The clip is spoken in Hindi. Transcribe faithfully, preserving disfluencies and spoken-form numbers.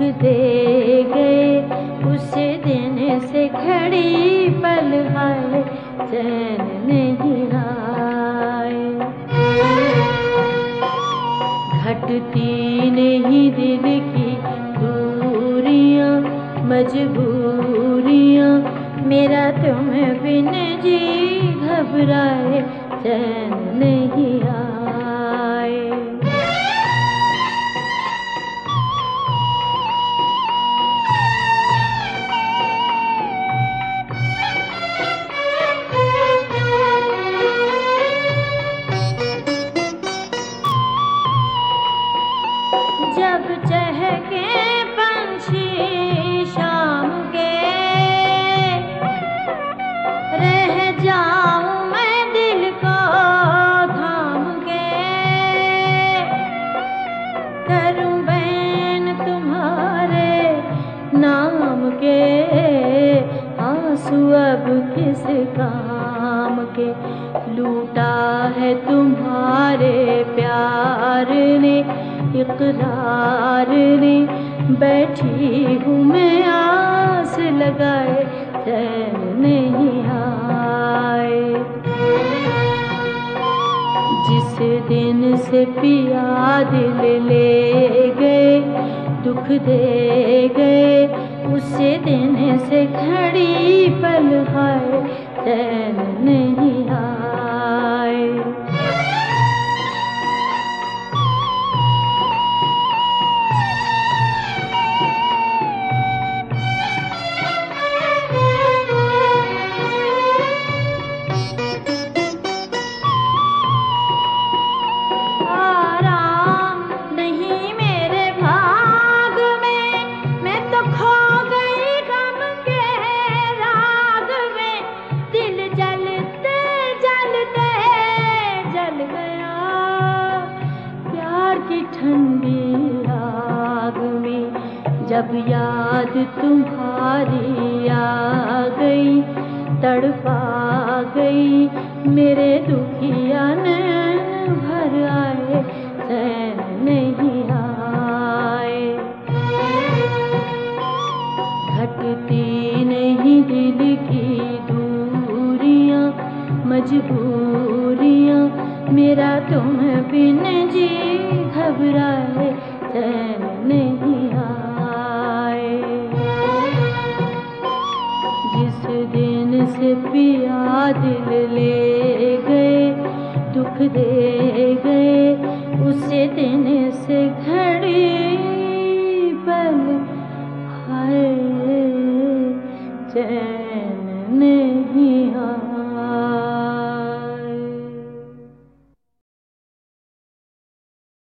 दे गए, उस दिन से घड़ी पल हाय चैन नहीं आए। घटती नहीं दिल की दूरियां मजबूरियां, मेरा तुम बिन जी घबराए चैन नहीं आए। जब चहके पंछी शाम के, रह जाऊं मैं दिल को थाम के। करूं बैन तुम्हारे नाम के, आंसू अब किस काम के। लूटा है तुम्हारे प्यार ने इकरार ने, बैठी हूँ मैं आस लगाए चैन नहीं आए। जिस दिन से पिया दिल ले गए, दुख दे गए, उस दिन से घड़ी पल हाय चैन नहीं आए। ठंडी आग में जब याद तुम्हारी आ गई, तड़पा गई मेरे दुखिया नैन भर आए चैन नहीं आए। घटती नहीं दिल की दूरियां मजबूरियां, मेरा तुम बिन जी घबराए चैन नहीं आए। जिस दिन से पिया दिल ले गए, दुख दे